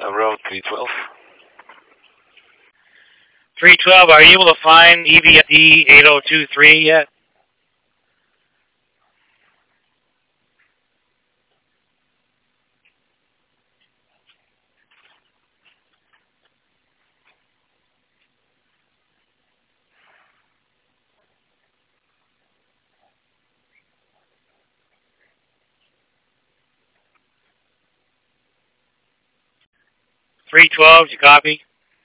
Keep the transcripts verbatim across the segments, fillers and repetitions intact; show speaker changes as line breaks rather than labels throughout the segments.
Around three twelve.
three twelve, are you able to find E V F D eight oh two three yet? three twelve, you copy?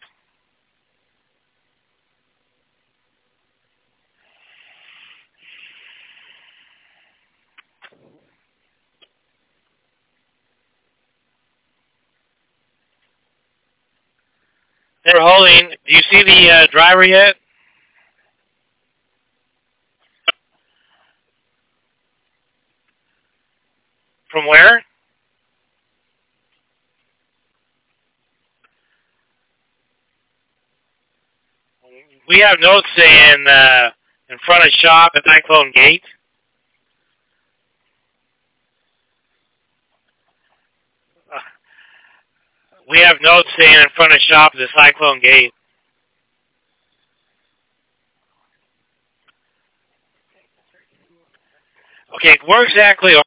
They're holding. Do you see the uh, driver yet? From where? We have notes saying uh, in front of shop at Cyclone Gate. Uh, we have notes saying in front of shop at the Cyclone Gate. Okay, where exactly